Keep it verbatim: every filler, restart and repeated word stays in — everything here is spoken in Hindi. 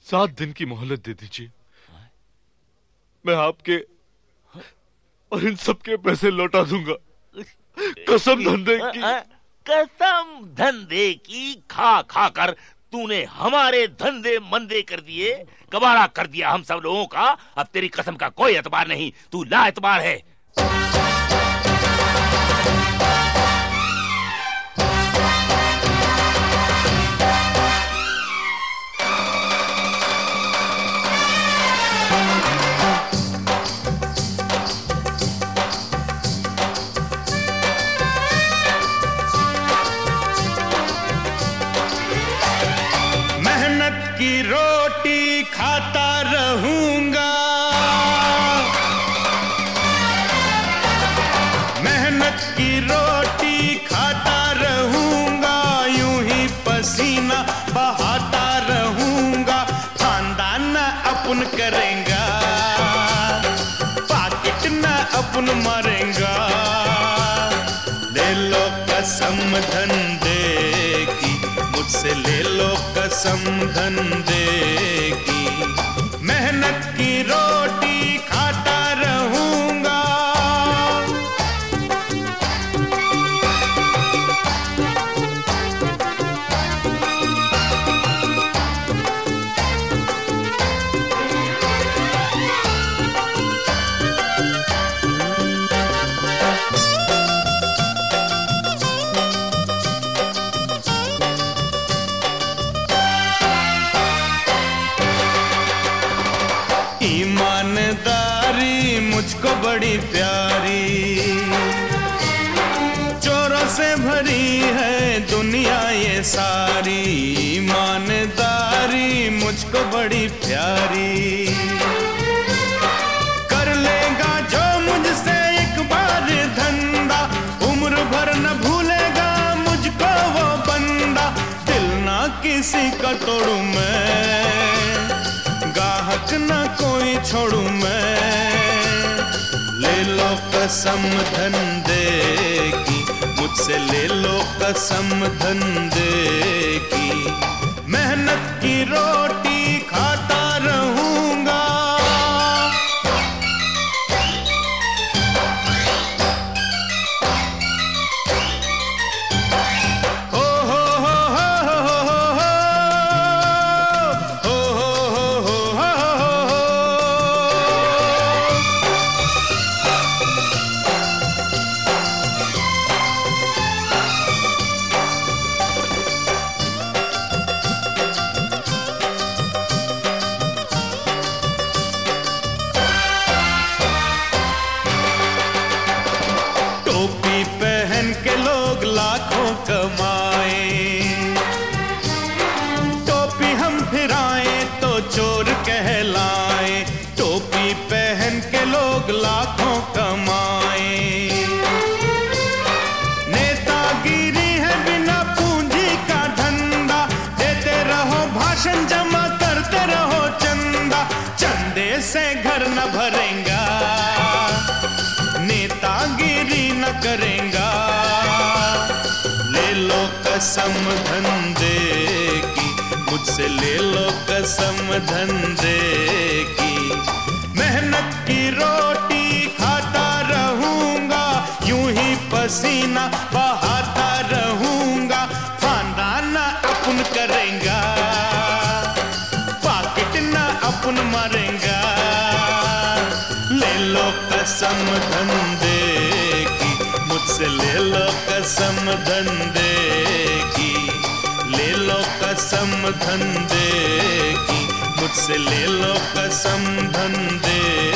सात दिन की मोहलत दे दीजिए, मैं आपके और इन सबके पैसे लौटा दूंगा। कसम धंधे की। कसम धंधे की खा खा कर तूने हमारे धंधे मंदे कर दिए, कबाड़ा कर दिया हम सब लोगों का। अब तेरी कसम का कोई एतबार नहीं, तू ला एतबार है। की रोटी खाता रहूंगा, मेहनत की रोटी खाता रहूंगा, यूं ही पसीना बहाता रहूंगा। खानदान न अपन करेंगा, पाकिट न अपन मारेंगा। ले लो कसम धंधे की, मुझसे ले लो कसम धंधे की। मेहनत की रोटी खाता रहूंगा। ईमानदारी मुझको बड़ी प्यारी, चोरों से भरी है दुनिया ये सारी। ईमानदारी मुझको बड़ी प्यारी, कर लेगा जो मुझसे एक बार धंधा, उम्र भर न भूलेगा मुझको वो बंदा। दिल ना किसी का तोड़ू मैं, गाहक न कोई छोड़ू मैं। ले लो कसम धंधे की, मुझसे ले लो कसम धंधे की। मेहनत की रोटी खाता रहूंगा। टोपी पहन के लोग लाखों कमाए, टोपी हम फिराए तो चोर कहलाए। टोपी पहन के लोग लाखों कमाए, नेतागिरी है बिना पूंजी का धंधा। देते रहो भाषण, जमा करते रहो चंदा, चंदे से घर न भरेगा, नेतागिरी न करेगा। ले लो कसम धंधे की, मुझसे ले लो कसम धंधे की। मेहनत की रोटी खाता रहूंगा, यूं ही पसीना बहाता रहूंगा। खानदान न अपन करेंगा, पाकिट न अपन मारेंगा। ले लो कसम धंधे की, मुझसे ले लो कसम धंधे की। ले लो कसम धंधे की, मुझसे ले लो कसम धंधे